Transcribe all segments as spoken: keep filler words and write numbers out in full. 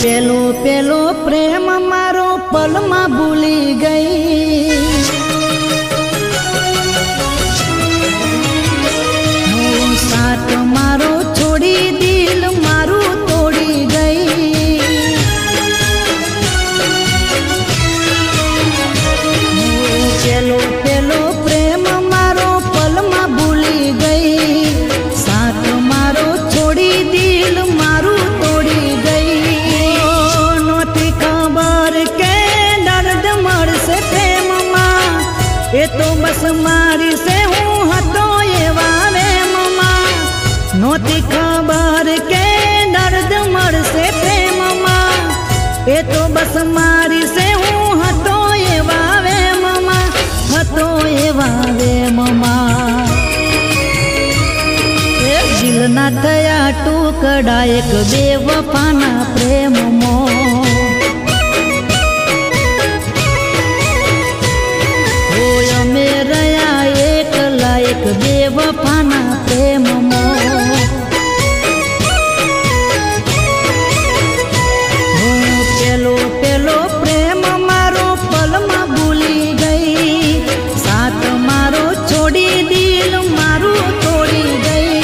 પેલો પેલો પ્રેમ મારો પલમાં ભૂલી ગઈ, સાથ મારો છોડી દિલ મારું તોડી ગઈ, પેલો પેલો પ્રેમ મારો પલમાં ભૂલી ગઈ, સાથ મારો છોડી દિલ મારું તોડી ગઈ. નોતી ખબર કે દર્દ મળશે પ્રેમમાં, એ તો બસ મારી છે હું હતો એવા વેમમાં. નોતી ખબર કે દર્દ મળશે પ્રેમમાં, એ તો બસ મારી છે હું હતો એવા વેમમાં, હતો એવા વેમમાં. દિલના થયા ટુકડા એક બેવફાના પ્રેમમાં, હોય અમે રહ્યા એકલા એક બેવફાના પ્રેમમાં. પેલો પેલો પ્રેમ મારો પલમાં ભૂલી ગઈ, સાથ મારો છોડી દિલ મારું તોડી ગઈ.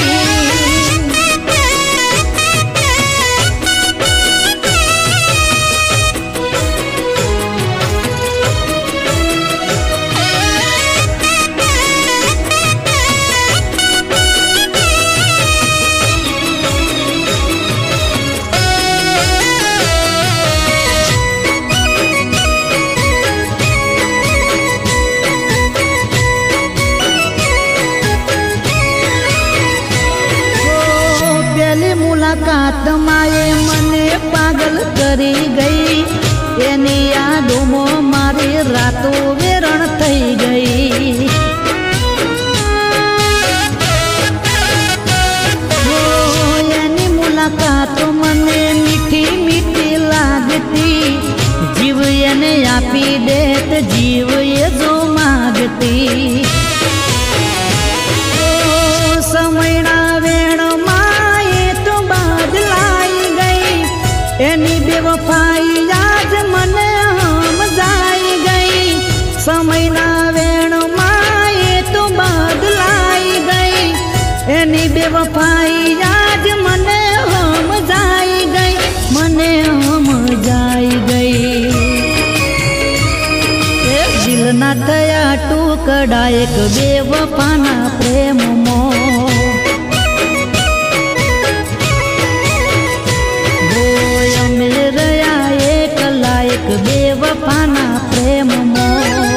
મુલાકાત માએ મને પાગલ કરી ગઈ, એની યાદોમાં મારી રાતો વેરણ થઈ ગઈ. એની મુલાકાત મને મીઠી મીઠી લાગતી, જીવ એને આપી દેત જીવ એ જો માગતી. સમયના વેણમાં એની બેવફાઈ આજ મને સમજાઈ ગઈ, સમયના વેણમાં એ તો બદલાઈ ગઈ, એની બેવફાઈ આજ મને સમજાઈ ગઈ, મને સમજાઈ ગઈ. દિલના થયા ટુકડા એક બેવફાના પ્રેમમાં, બેવફાના પ્રેમમાં.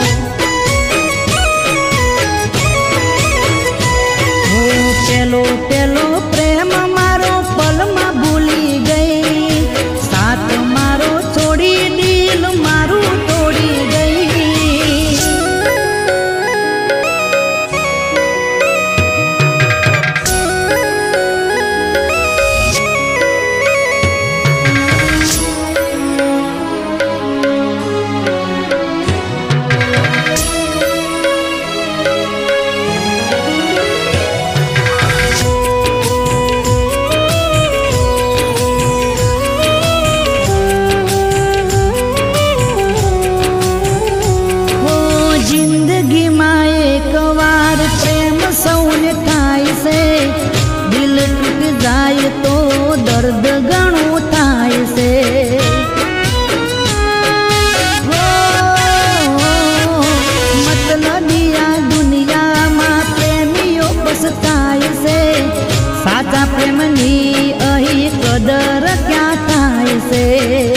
પેલો પેલો પ્રેમ મારો પલમાં ભૂલી ગઈ, સાથ મારો છોડી દિલ મારું તોડી ગઈ. જિંદગીમાં એક વાર પ્રેમ સૌને થાય છે, દિલ તૂટી જાય તો દર્દ ઘણું થાય છે. મતલબિયા દુનિયામાં પ્રેમીઓ પછતાય છે, સાચા પ્રેમની અહીં કદર ક્યાં થાય છે.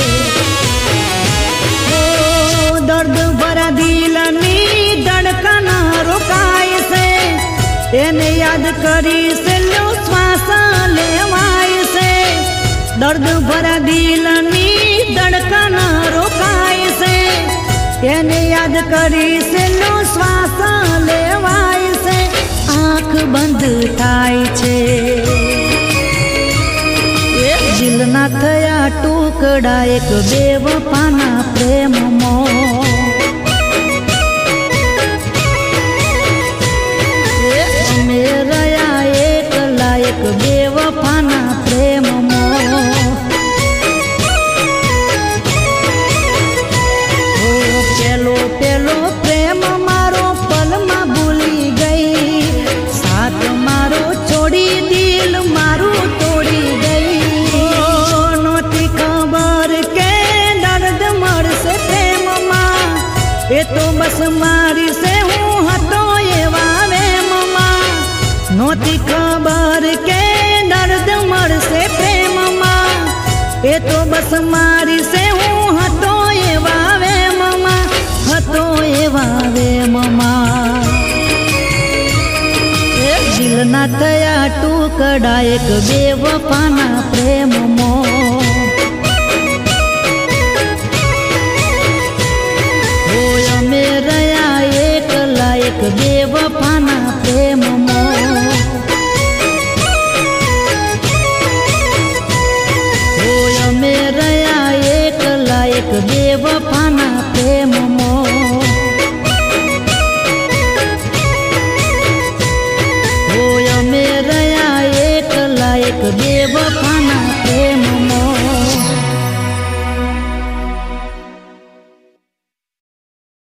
દર્દ ભરા દિલની ધડકન રોકાય છે, એને યાદ કરી છેલ્લો શ્વાસ લેવાય છે. દર્દ ભરા દિલની ધડકન રોકાય છે, એને યાદ કરી છેલ્લો શ્વાસ લેવાય છે. આંખ બંધ થાય છે, દિલના થયા ટુકડા એક બેવફાના પ્રેમમાં. અમે રહ્યા એકલા એક બેવફાના પ્રેમમાં. બસ મારી સે હું હતો એવા વેમમાં નહોતી ખબર કે દર્દ મળશે પ્રેમમાં એ તો બસ મારી સે હું હતો એવા વેમમાં હતો એવા વેમમાં દિલ ના થયા ટુકડા એક બેવફાના પ્રેમમાં